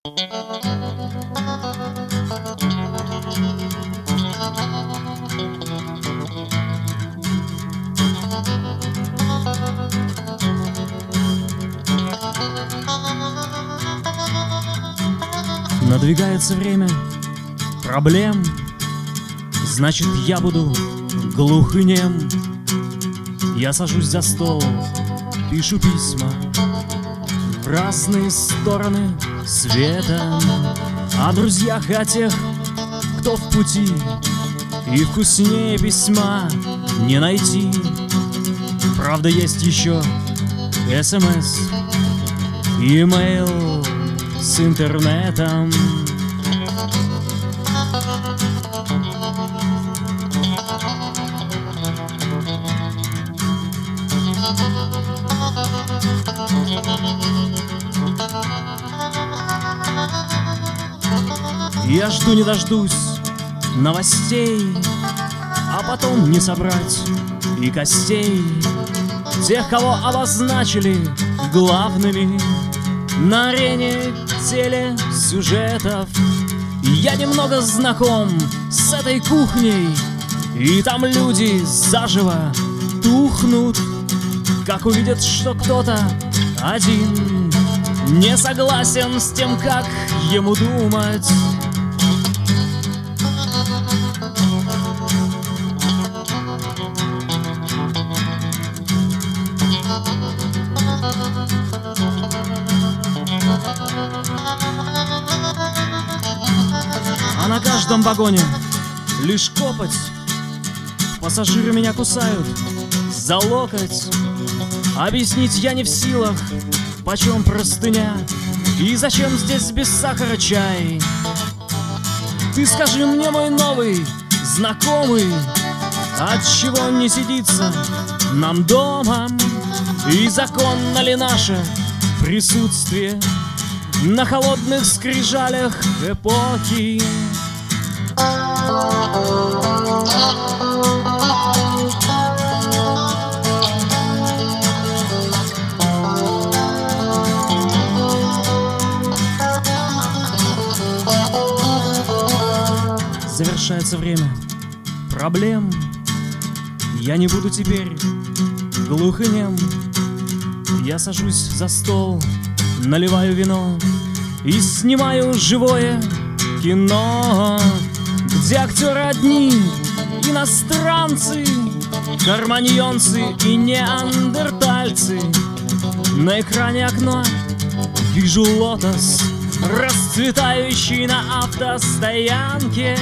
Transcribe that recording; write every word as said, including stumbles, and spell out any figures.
Надвигается время проблем, значит, я буду глух и нем. Я сажусь за стол, пишу письма в разные стороны света о друзьях и о тех, кто в пути, и вкуснее письма не найти. Правда, есть еще СМС, имейл с интернетом. Я жду не дождусь новостей, а потом не собрать и костей тех, кого обозначили главными на арене телесюжетов. Я немного знаком с этой кухней, и там люди заживо тухнут, как увидят, что кто-то один не согласен с тем, как ему думать. А на каждом вагоне лишь копоть. Пассажиры меня кусают за локоть. Объяснить я не в силах, почем простыня и зачем здесь без сахара чай. Ты скажи мне, мой новый знакомый, отчего не сидится нам дома? И законно ли наше присутствие на холодных скрижалях эпохи? Завершается время проблем. Я не буду теперь глух и нем. Я сажусь за стол, наливаю вино и снимаю живое кино, где актеры одни иностранцы, карманьонцы и неандертальцы. На экране окна вижу лотос, расцветающий на автостоянке.